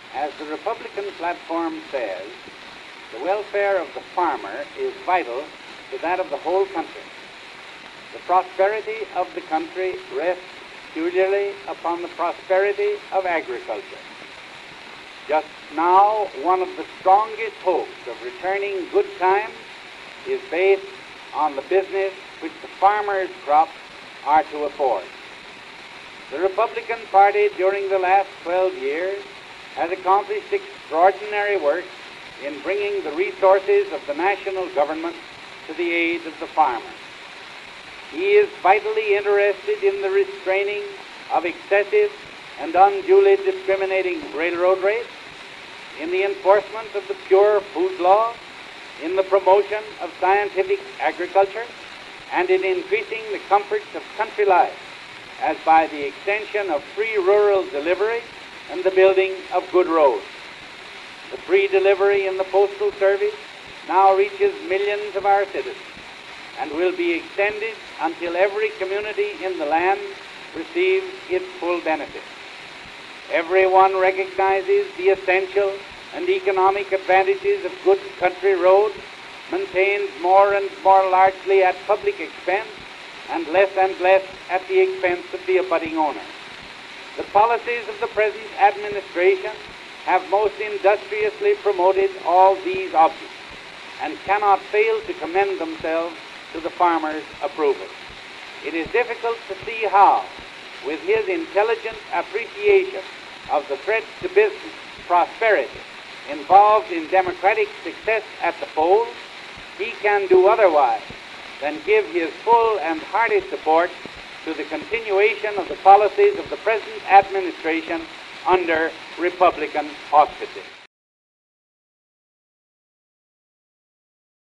As the Republican platform says, the welfare of the farmer is vital to that of the whole country. The prosperity of the country rests peculiarly upon the prosperity of agriculture. Just now, one of the strongest hopes of returning good times is based on the business which the farmers' crops are to afford. The Republican Party during the last 12 years has accomplished extraordinary work in bringing the resources of the national government to the aid of the farmer. He is vitally interested in the restraining of excessive and unduly discriminating railroad rates, in the enforcement of the Pure Food Law, in the promotion of scientific agriculture, and in increasing the comforts of country life, as by the extension of free rural delivery and the building of good roads. The free delivery in the Postal Service now reaches millions of our citizens and will be extended until every community in the land receives its full benefit. Everyone recognizes the essential and economic advantages of good country roads, maintained more and more largely at public expense and less at the expense of the abutting owner. The policies of the present administration have most industriously promoted all these objects and cannot fail to commend themselves to the farmer's approval. It is difficult to see how, with his intelligent appreciation of the threats to business prosperity involved in democratic success at the polls, he can do otherwise than give his full and hearty support to the continuation of the policies of the present administration under Republican auspices.